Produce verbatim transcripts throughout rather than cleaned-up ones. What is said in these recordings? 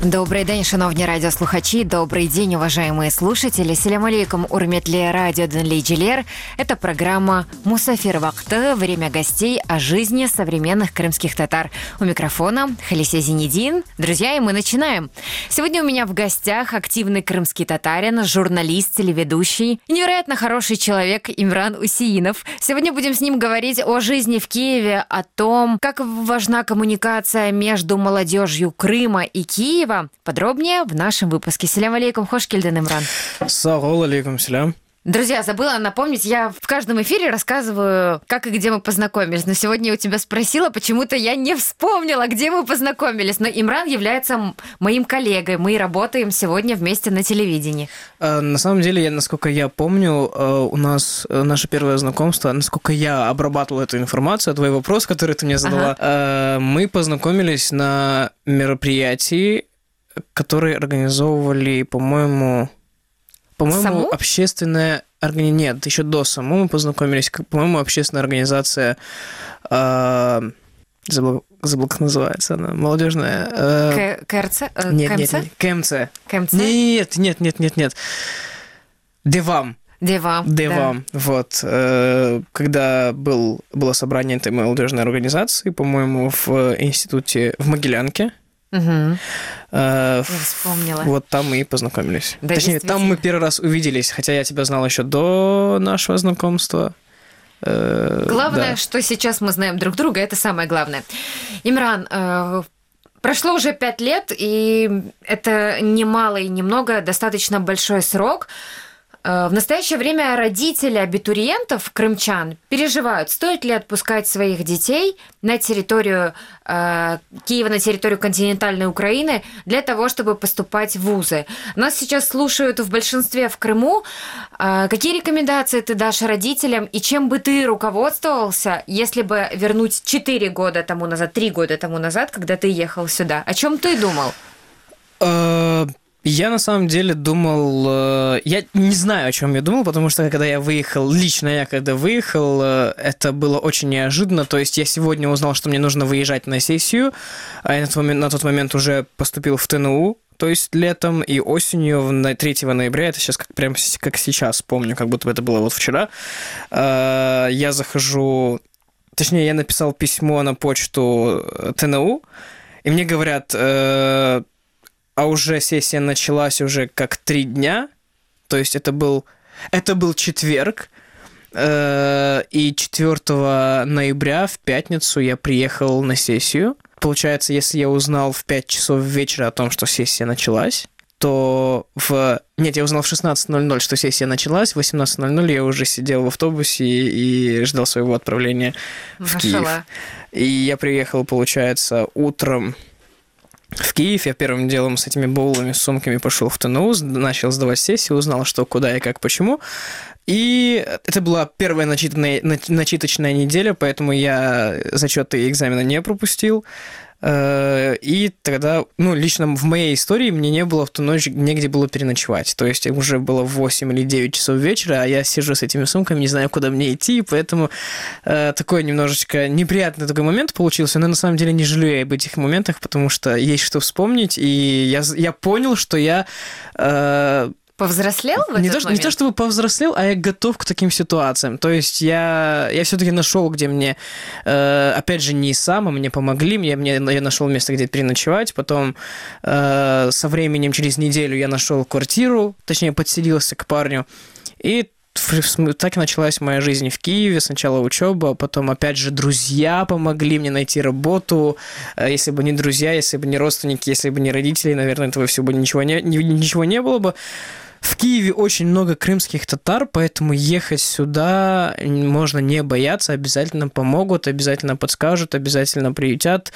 Добрий день, шановні радиослухачи, добрый день, уважаемые слушатели. Селям алейкум, урметли радио Денли Джилер. Это программа «Мусафир Вакты», время гостей о жизни современных крымских татар. У микрофона Халисе Зинедин. Друзья, и мы начинаем. Сегодня у меня в гостях активный крымский татарин, журналист, телеведущий, невероятно хороший человек Имран Усеинов. Сегодня будем с ним говорить о жизни в Киеве, о том, как важна коммуникация между молодежью Крыма и Киева. Подробнее в нашем выпуске. Селям алейкум, хош келден, Имран. Сагол алейкум, селям. Друзья, забыла напомнить, я в каждом эфире рассказываю, как и где мы познакомились. Но сегодня я у тебя спросила, почему-то я не вспомнила, где мы познакомились. Но Имран является моим коллегой. Мы работаем сегодня вместе на телевидении. А, на самом деле, я, насколько я помню, у нас наше первое знакомство, насколько я обрабатывал эту информацию, твой вопрос, который ты мне задала, ага. Мы познакомились на мероприятии, которые организовывали, по-моему... По-моему, Саму? общественная организация... Нет, еще до Саму мы познакомились. По-моему, общественная организация... Э... Забыл, забыл, как называется она. Молодежная... Э... КРЦ? Э, нет, КМЦ? нет, нет, КМЦ. КМЦ? Нет, нет, нет, нет, нет. Девам. Девам, Девам, да. Вот. Когда был, было собрание этой молодежной организации, по-моему, в институте в Могилянке. Угу. Я вспомнила. Вот там мы и познакомились. Да, Точнее, там мы первый раз увиделись, хотя я тебя знал еще до нашего знакомства. Главное, да. что сейчас мы знаем друг друга, это самое главное. Имран, э, прошло уже пять лет, и это не мало и не много, достаточно большой срок. В настоящее время родители абитуриентов, крымчан, переживают, стоит ли отпускать своих детей на территорию э, Киева, на территорию континентальной Украины для того, чтобы поступать в вузы. Нас сейчас слушают в большинстве в Крыму. Э, какие рекомендации ты дашь родителям и чем бы ты руководствовался, если бы вернуть четыре года тому назад, три года тому назад, когда ты ехал сюда? О чем ты думал? Я на самом деле думал, я не знаю, о чем я думал, потому что когда я выехал, лично я когда выехал, это было очень неожиданно, то есть я сегодня узнал, что мне нужно выезжать на сессию, а я на тот момент, на тот момент уже поступил в ТНУ, то есть летом и осенью, третьего ноября, это сейчас как, прям как сейчас помню, как будто бы это было вот вчера, я захожу, точнее я написал письмо на почту ТНУ, и мне говорят... А уже сессия началась уже как три дня, то есть это был, это был четверг, э, и четвёртого ноября в пятницу я приехал на сессию. Получается, если я узнал в пять часов вечера о том, что сессия началась, то в... Нет, я узнал в шестнадцать ноль ноль, что сессия началась, в восемнадцать ноль ноль я уже сидел в автобусе и, и ждал своего отправления в Киев. И я приехал, получается, утром в Киев. Я первым делом с этими баулами, с сумками пошел в ТНУ, начал сдавать сессию, узнал, что, куда и как, почему. И это была первая начитанная, начиточная неделя, поэтому я зачеты и экзамены не пропустил. И тогда, ну, лично в моей истории мне не было в ту ночь негде было переночевать. То есть уже было восемь или девять часов вечера, а я сижу с этими сумками, не знаю, куда мне идти, поэтому э, такой немножечко неприятный такой момент получился, но на самом деле не жалею об этих моментах, потому что есть что вспомнить, и я, я понял, что я... Э, Повзрослел в не этот то, момент? Не то, чтобы повзрослел, а я готов к таким ситуациям. То есть я, я все-таки нашел, где мне, э, опять же, не сам, а мне помогли, мне, мне, я нашел место, где переночевать, потом э, со временем, через неделю я нашел квартиру, точнее, подселился к парню, и так началась моя жизнь в Киеве. Сначала учеба, потом, опять же, друзья помогли мне найти работу. Если бы не друзья, если бы не родственники, если бы не родители, наверное, этого всего бы ничего не, ничего не было бы. В Киеве очень много крымских татар, поэтому ехать сюда можно не бояться, обязательно помогут, обязательно подскажут, обязательно приютят.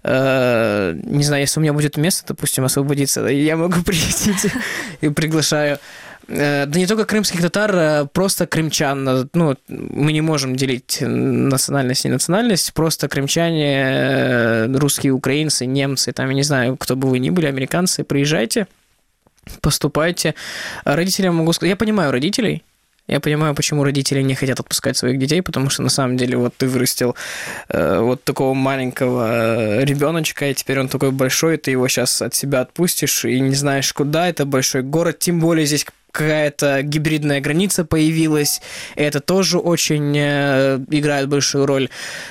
Не знаю, если у меня будет место, допустим, освободиться, я могу приютить и приглашаю. Да не только крымских татар, просто крымчан. Ну, мы не можем делить национальность и национальность, просто крымчане, русские, украинцы, немцы, там, я не знаю, кто бы вы ни были, американцы, приезжайте, поступайте. Родителям могу сказать, я понимаю родителей, Я понимаю, почему родители не хотят отпускать своих детей, потому что на самом деле вот ты вырастил э, вот такого маленького ребеночка, и теперь он такой большой, ты его сейчас от себя отпустишь и не знаешь куда, это большой город, тем более здесь какая-то гибридная граница появилась, и это тоже очень э, играет большую роль.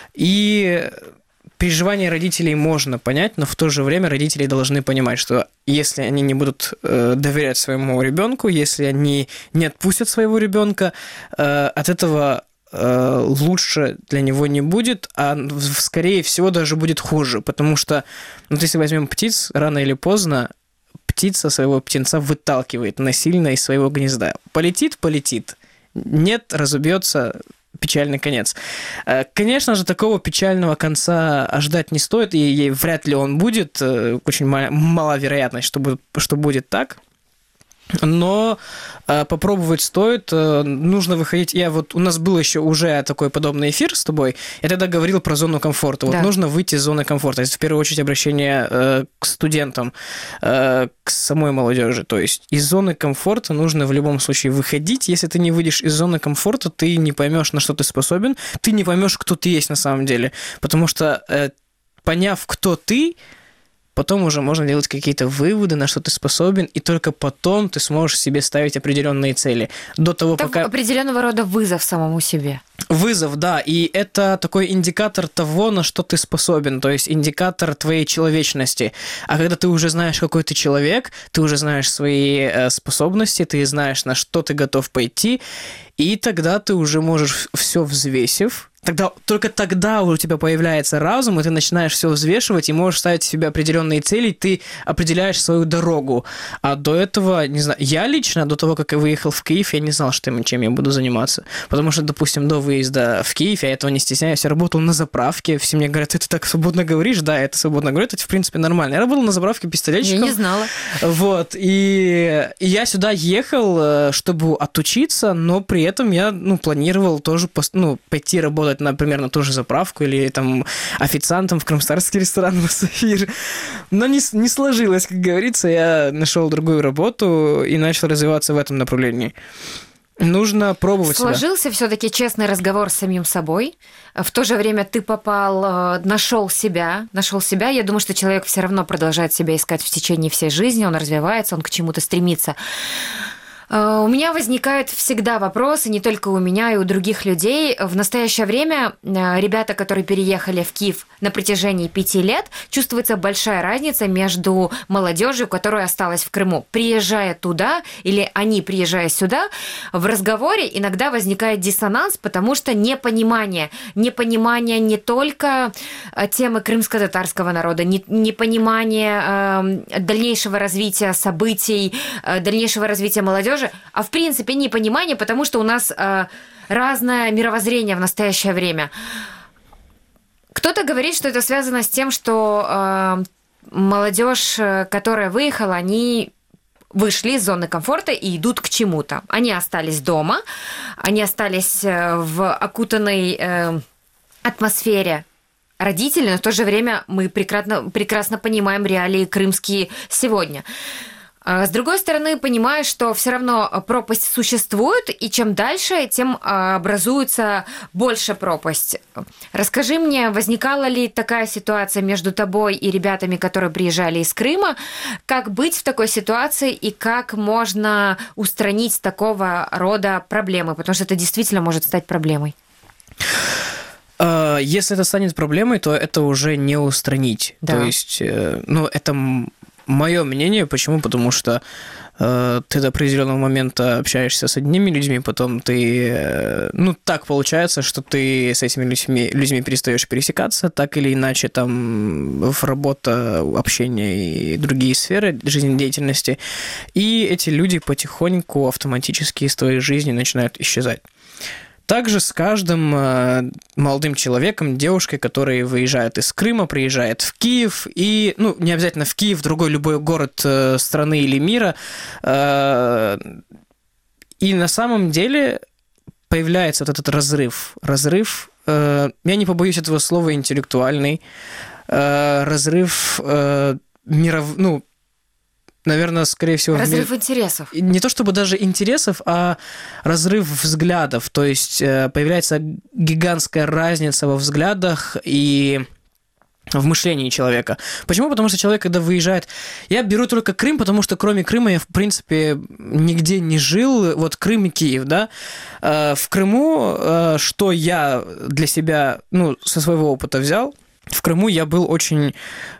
И переживания родителей можно понять, но в то же время родители должны понимать, что если они не будут э, доверять своему ребенку, если они не отпустят своего ребенка, э, от этого э, лучше для него не будет, а скорее всего даже будет хуже, потому что, ну, если возьмем птиц, рано или поздно птица своего птенца выталкивает насильно из своего гнезда. Полетит, полетит. Нет, разубьется. Печальный конец. Конечно же, такого печального конца ожидать не стоит, и вряд ли он будет. Очень мала вероятность, что будет, что будет так. Но э, попробовать стоит, э, нужно выходить. Я вот, у нас был еще уже такой подобный эфир с тобой, я тогда говорил про зону комфорта. Вот да. Нужно выйти из зоны комфорта. Это в первую очередь обращение э, к студентам, э, к самой молодежи. То есть из зоны комфорта нужно в любом случае выходить. Если ты не выйдешь из зоны комфорта, ты не поймешь, на что ты способен, ты не поймешь, кто ты есть на самом деле. Потому что, э, поняв, кто ты, потом уже можно делать какие-то выводы, на что ты способен, и только потом ты сможешь себе ставить определенные цели. До того, это пока... определенного рода вызов самому себе. Вызов, да, и это такой индикатор того, на что ты способен, то есть индикатор твоей человечности. А когда ты уже знаешь, какой ты человек, ты уже знаешь свои способности, ты знаешь, на что ты готов пойти, и тогда ты уже можешь, все взвесив, тогда, только тогда у тебя появляется разум, и ты начинаешь все взвешивать, и можешь ставить себе определенные цели, ты определяешь свою дорогу. А до этого, не знаю, я лично, до того, как я выехал в Киев, я не знал, что, чем я буду заниматься. Потому что, допустим, до выезда в Киев, я этого не стесняюсь, я работал на заправке, все мне говорят, ты так свободно говоришь, да, это свободно говорю, это, в принципе, нормально. Я работал на заправке пистолетчиком. Я не знала. Вот, и, и я сюда ехал, чтобы отучиться, но при этом я, ну, планировал тоже, ну, пойти работать, например, на ту же заправку или там официантом в крымстарский ресторан «Сафир». Но не, не сложилось, как говорится, я нашел другую работу и начал развиваться в этом направлении. Нужно пробовать себя. Сложился все-таки честный разговор с самим собой. В то же время ты попал, нашел себя, нашел себя. Я думаю, что человек все равно продолжает себя искать в течение всей жизни, он развивается, он к чему-то стремится. У меня возникают всегда вопросы, не только у меня, и у других людей. В настоящее время ребята, которые переехали в Киев на протяжении пяти лет, чувствуется большая разница между молодежью, которая осталась в Крыму. Приезжая туда, или они, приезжая сюда, в разговоре иногда возникает диссонанс, потому что непонимание. Непонимание не только темы крымско-татарского народа, непонимание дальнейшего развития событий, дальнейшего развития молодежи, а в принципе непонимание, потому что у нас э, разное мировоззрение в настоящее время. Кто-то говорит, что это связано с тем, что э, молодежь, которая выехала, они вышли из зоны комфорта и идут к чему-то. Они остались дома, они остались в окутанной э, атмосфере родителей, но в то же время мы прекрасно, прекрасно понимаем реалии крымские сегодня. С другой стороны, понимаю, что все равно пропасть существует, и чем дальше, тем образуется больше пропасть. Расскажи мне, возникала ли такая ситуация между тобой и ребятами, которые приезжали из Крыма? Как быть в такой ситуации и как можно устранить такого рода проблемы? Потому что это действительно может стать проблемой. Если это станет проблемой, то это уже не устранить. Да. То есть, ну, это... Мое мнение, почему? Потому что э, ты до определенного момента общаешься с одними людьми, потом ты, э, ну, так получается, что ты с этими людьми, людьми перестаешь пересекаться, так или иначе, там, в работа, общение и другие сферы жизнедеятельности, и эти люди потихоньку автоматически из твоей жизни начинают исчезать. Также с каждым э, молодым человеком, девушкой, которые выезжают из Крыма, приезжают в Киев, и, ну, не обязательно в Киев, в другой любой город э, страны или мира, э, и на самом деле появляется вот этот разрыв. Разрыв, э, я не побоюсь этого слова, интеллектуальный, э, разрыв э, миров, ну, наверное, скорее всего... Разрыв в мире... интересов. Не то чтобы даже интересов, а разрыв взглядов. То есть появляется гигантская разница во взглядах и в мышлении человека. Почему? Потому что человек, когда выезжает... Я беру только Крым, потому что кроме Крыма я, в принципе, нигде не жил. Вот Крым и Киев, да. В Крыму, что я для себя, ну, со своего опыта взял, в Крыму я был очень...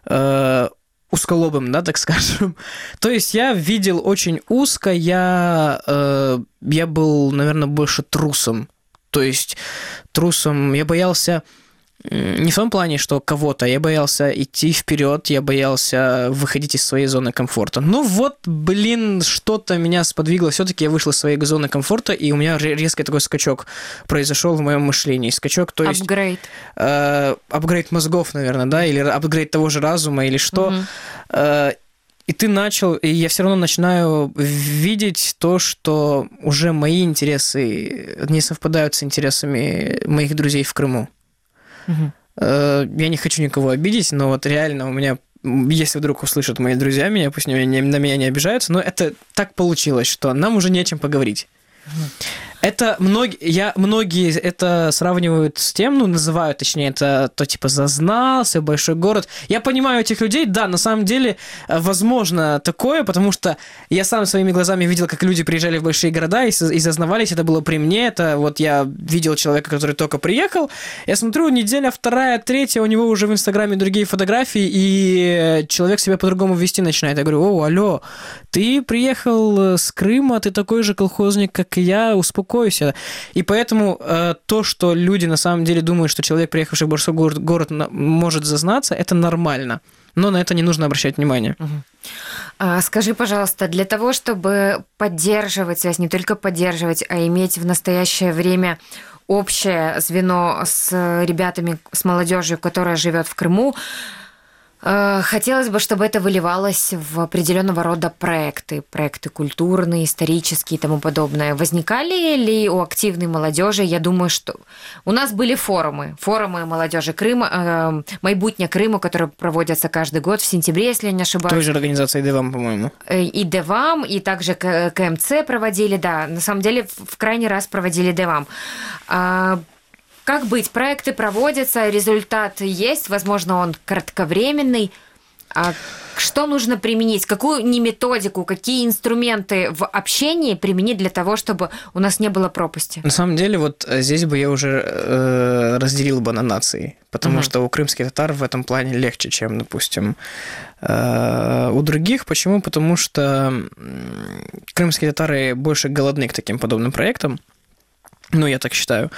узколобым, да, так скажем. То есть я видел очень узко, я, э, я был, наверное, больше трусом. То есть трусом я боялся не в том плане, что кого-то, я боялся идти вперед, я боялся выходить из своей зоны комфорта. Ну вот, блин, что-то меня сподвигло, все-таки я вышел из своей зоны комфорта, и у меня резкий такой скачок произошел в моем мышлении. Скачок, то есть... Апгрейд. Э, апгрейд мозгов, наверное, да, или апгрейд того же разума, или что. Угу. Э, и ты начал, и я все равно начинаю видеть то, что уже мои интересы не совпадают с интересами моих друзей в Крыму. Угу. Я не хочу никого обидеть, но вот реально у меня, если вдруг услышат мои друзья меня, пусть на меня не обижаются, но это так получилось, что нам уже не о чем поговорить. Угу. Это многие, я, многие это сравнивают с тем, ну, называют, точнее, это то, типа, зазнался, большой город. Я понимаю этих людей, да, на самом деле, возможно такое, потому что я сам своими глазами видел, как люди приезжали в большие города и, и зазнавались, это было при мне, это вот я видел человека, который только приехал, я смотрю, неделя вторая, третья, у него уже в Инстаграме другие фотографии, и человек себя по-другому вести начинает. Я говорю: о, алло, ты приехал с Крыма, ты такой же колхозник, как и я, успокойся. И поэтому э, то, что люди на самом деле думают, что человек, приехавший в большой город, город может зазнаться, это нормально. Но на это не нужно обращать внимание. Угу. А, скажи, пожалуйста, для того, чтобы поддерживать связь, не только поддерживать, а иметь в настоящее время общее звено с ребятами, с молодежью, которая живет в Крыму, хотелось бы, чтобы это выливалось в определенного рода проекты, проекты культурные, исторические и тому подобное. Возникали ли у активной молодежи? Я думаю, что у нас были форумы, форумы молодежи Крыма, майбутня Крыму, которые проводятся каждый год в сентябре, если я не ошибаюсь. Той же организации ДЭВАМ, по-моему. И ДЭВАМ, и также КМЦ проводили, да, на самом деле в крайний раз проводили ДЭВАМ. Как быть? Проекты проводятся, результат есть, возможно, он кратковременный. А что нужно применить? Какую не методику, какие инструменты в общении применить для того, чтобы у нас не было пропасти? На самом деле, вот здесь бы я уже э, разделил бы на нации, потому uh-huh. что у крымских татар в этом плане легче, чем, допустим, э, у других. Почему? Потому что крымские татары больше голодны к таким подобным проектам. Ну, я так считаю.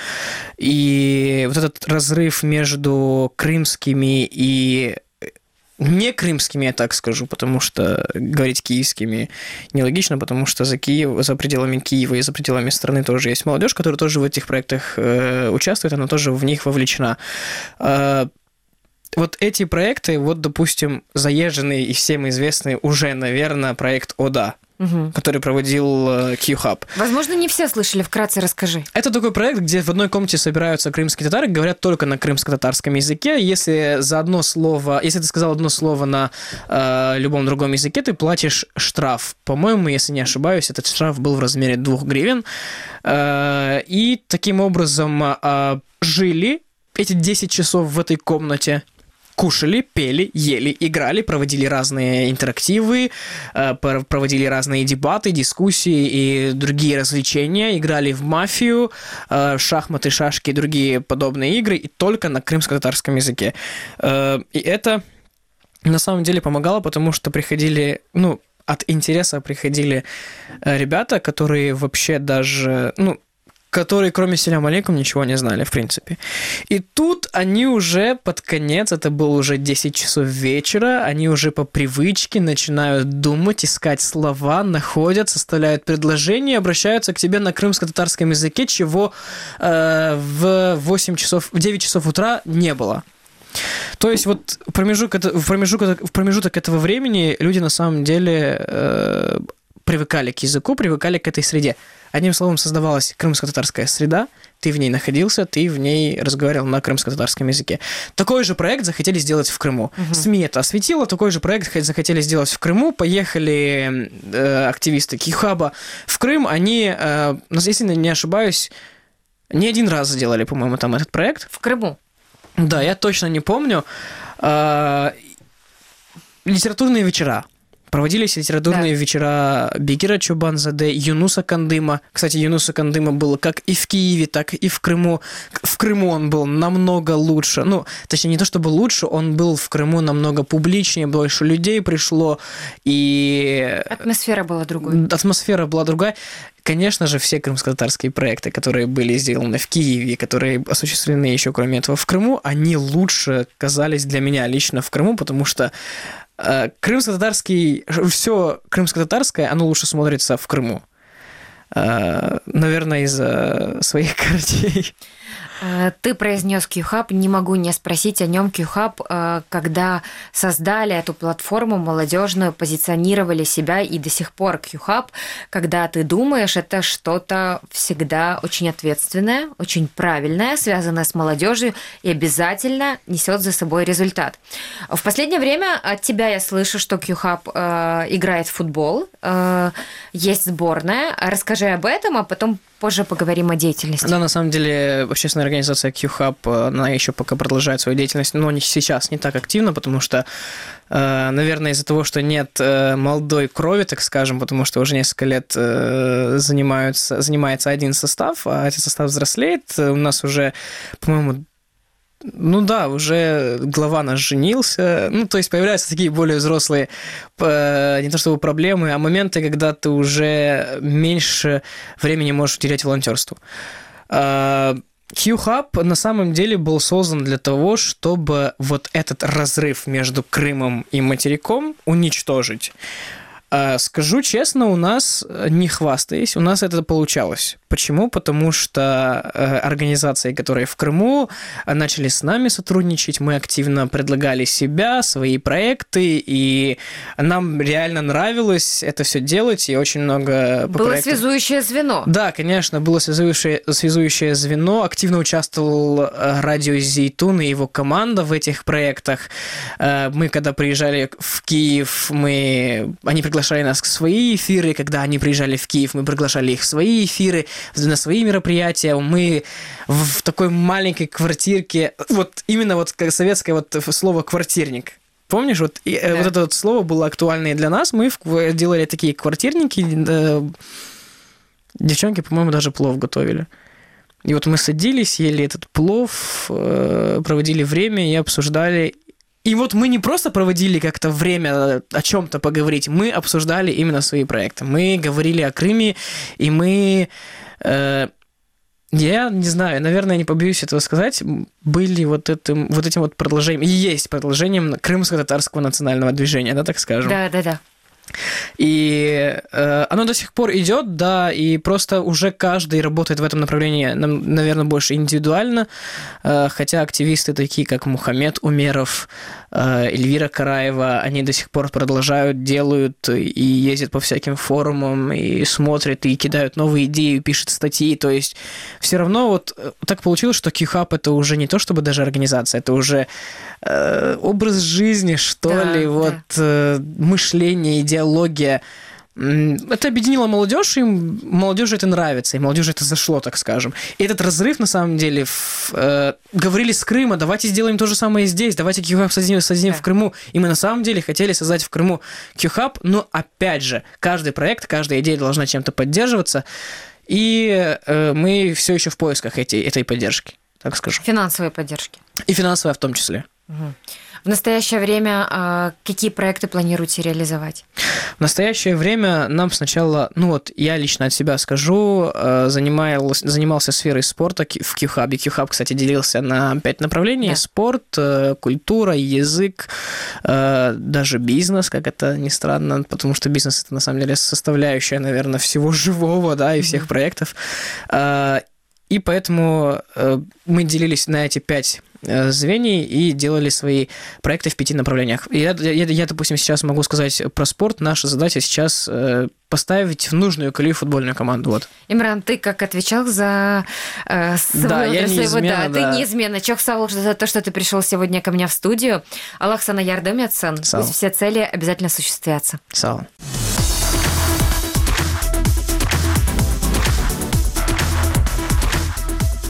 И вот этот разрыв между крымскими и не крымскими, я так скажу, потому что говорить киевскими нелогично, потому что за Киев, за пределами Киева и за пределами страны тоже есть молодежь, которая тоже в этих проектах э, участвует, она тоже в них вовлечена. Э, вот эти проекты, вот, допустим, заезженный и всем известный уже, наверное, проект ОДА, угу. который проводил Q-Hub. Возможно, не все слышали, вкратце расскажи. Это такой проект, где в одной комнате собираются крымские татары, говорят только на крымско-татарском языке. Если за одно слово, если ты сказал одно слово на э, любом другом языке, ты платишь штраф. По-моему, если не ошибаюсь, этот штраф был в размере двух гривен. Э, и таким образом э, жили эти десять часов в этой комнате. Кушали, пели, ели, играли, проводили разные интерактивы, проводили разные дебаты, дискуссии и другие развлечения, играли в мафию, шахматы, шашки и другие подобные игры, и только на крымско-татарском языке. И это на самом деле помогало, потому что приходили, ну, от интереса приходили ребята, которые вообще даже, ну, которые, кроме «Селям алейкум», ничего не знали, в принципе. И тут они уже под конец, это было уже десять часов вечера, они уже по привычке начинают думать, искать слова, находят, составляют предложения, обращаются к тебе на крымско-татарском языке, чего э, в восемь часов, в девять часов утра не было. То есть вот промежуток, в, промежуток, в промежуток этого времени люди на самом деле э, привыкали к языку, привыкали к этой среде. Одним словом, создавалась крымско-татарская среда, ты в ней находился, ты в ней разговаривал на крымско-татарском языке. Такой же проект захотели сделать в Крыму. Угу. СМИ это осветило, такой же проект захотели сделать в Крыму. Поехали э, активисты Кьюхаба в Крым. Они, э, если не ошибаюсь, не один раз сделали, по-моему, там этот проект. В Крыму? Да, я точно не помню. Э, литературные вечера. Проводились литературные да. вечера Бекира Чубанзаде, Юнуса Кандыма. Кстати, Юнуса Кандыма было как и в Киеве, так и в Крыму. В Крыму он был намного лучше. Ну, точнее, не то чтобы лучше, он был в Крыму намного публичнее, больше людей пришло, и... Атмосфера была другой. Атмосфера была другая. Конечно же, все крымско-татарские проекты, которые были сделаны в Киеве, которые осуществлены еще, кроме этого, в Крыму, они лучше казались для меня лично в Крыму, потому что крымско-татарский, все крымско-татарское, оно лучше смотрится в Крыму. Наверное, из-за своих корней. Ты произнес Кьюхаб, не могу не спросить о нем. Кьюхаб, когда создали эту платформу молодежную, позиционировали себя, и до сих пор Кьюхаб, когда ты думаешь, это что-то всегда очень ответственное, очень правильное, связанное с молодежью и обязательно несет за собой результат. В последнее время от тебя я слышу, что Кьюхаб э, играет в футбол, э, есть сборная. Расскажи об этом, а потом позже поговорим о деятельности. Да, на самом деле, общественная организация Кьюхаб, она еще пока продолжает свою деятельность, но не сейчас не так активно, потому что, наверное, из-за того, что нет молодой крови, так скажем, потому что уже несколько лет занимаются, занимается один состав, а этот состав взрослеет. У нас уже, по-моему, ну да, уже глава наш женился. Ну, то есть появляются такие более взрослые, не то чтобы проблемы, а моменты, когда ты уже меньше времени можешь уделять волонтерству. Кьюхаб на самом деле был создан для того, чтобы вот этот разрыв между Крымом и материком уничтожить. Скажу честно, у нас, не хвастаясь, у нас это получалось. Почему? Потому что организации, которые в Крыму, начали с нами сотрудничать, мы активно предлагали себя, свои проекты, и нам реально нравилось это все делать, и очень много... Было проектов... связующее звено. Да, конечно, было связующее, связующее звено. Активно участвовал радио Зейтун и его команда в этих проектах. Мы, когда приезжали в Киев, мы... они приглашали нас в свои эфиры, когда они приезжали в Киев, мы приглашали их в свои эфиры, на свои мероприятия. Мы в такой маленькой квартирке, вот именно вот как советское вот слово «квартирник». Помнишь, вот, и, да. вот это вот слово было актуальное для нас. Мы делали такие квартирники. Девчонки, по-моему, даже плов готовили. И вот мы садились, ели этот плов, проводили время и обсуждали. И вот мы не просто проводили как-то время о чем-то поговорить, мы обсуждали именно свои проекты. Мы говорили о Крыме, и мы, э, я не знаю, наверное, не побоюсь этого сказать, были вот этим вот, этим вот продолжением, и есть продолжением крымско-татарского национального движения, да, так скажем. Да, да, да. И э, оно до сих пор идет, да, и просто уже каждый работает в этом направлении, наверное, больше индивидуально, э, хотя активисты такие, как Мухаммед Умеров, э, Эльвира Караева, они до сих пор продолжают, делают и ездят по всяким форумам, и смотрят, и кидают новые идеи, пишут статьи, то есть все равно вот так получилось, что Кьюхаб это уже не то, чтобы даже организация, это уже э, образ жизни, что да, ли, да. вот э, мышление, идеология. Это объединило молодежь, и молодежи это нравится, и молодежи это зашло, так скажем. И этот разрыв, на самом деле, в, э, говорили с Крыма, давайте сделаем то же самое здесь, давайте Кьюхаб создадим, создадим да. в Крыму. И мы на самом деле хотели создать в Крыму Кьюхаб, но опять же, каждый проект, каждая идея должна чем-то поддерживаться, и э, мы все еще в поисках этой, этой поддержки, так скажу. Финансовой поддержки. И финансовой в том числе. Угу. В настоящее время какие проекты планируете реализовать? В настоящее время нам сначала, ну вот я лично от себя скажу, занимался, занимался сферой спорта в Кьюхабе. Кьюхаб, кстати, делился на пять направлений. Да. Спорт, культура, язык, даже бизнес, как это ни странно, потому что бизнес – это на самом деле составляющая, наверное, всего живого, да, и всех mm-hmm. проектов. И поэтому мы делились на эти пять звеньей и делали свои проекты в пяти направлениях. И я, я, я, допустим, сейчас могу сказать про спорт. Наша задача сейчас поставить в нужную колею футбольную команду. Вот. Имран, ты как отвечал за э, свою да, я неизменно, да, да. Ты неизменно. Чок сау за то, что ты пришел сегодня ко мне в студию. Аллах сана ярдем етсін. Пусть все цели обязательно осуществятся. Сау.